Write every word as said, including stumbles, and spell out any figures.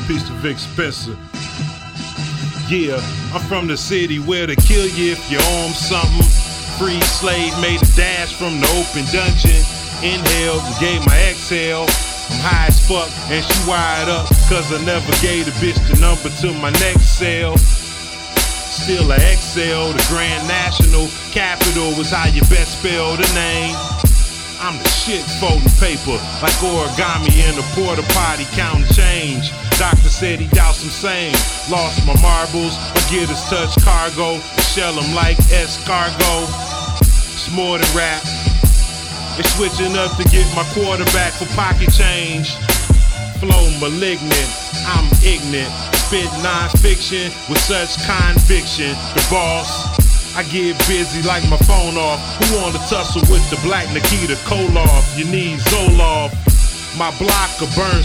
Peace to Vic Spencer. Yeah, I'm from the city where they kill you if you owe 'em something. Free slave made a dash from the open dungeon. Inhaled and gave my exhale. I'm high as fuck and she wired up, cause I never gave the bitch the number to my next sale. Still I excel, the Grand National Capital was how you best spell the name. I'm the shit folding paper, like origami in a porta potty counting change. Doctor said he doubt some same. Lost my marbles, my getters touch cargo. Shell them like escargot. It's more than rap. They switching up to get my quarterback for pocket change. Flow malignant, I'm ignorant. Spit non-fiction with such conviction. The boss, I get busy like my phone off. Who wanna tussle with the black Nikita Koloff? You need Zoloft. My block will burn